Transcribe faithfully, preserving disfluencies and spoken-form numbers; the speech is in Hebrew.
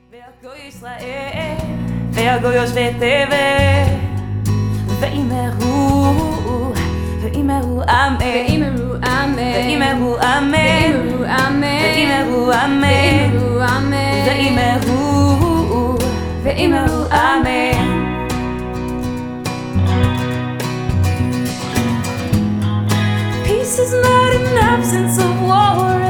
והגוי ישראל, והגויוש ותבל, ואימרו, ואימרו אמן, ואימרו אמן, ואימרו אמן, ואימרו אמן, ואימרו אמן, ואימרו, ואימרו אמן. Peace is not an absence of war.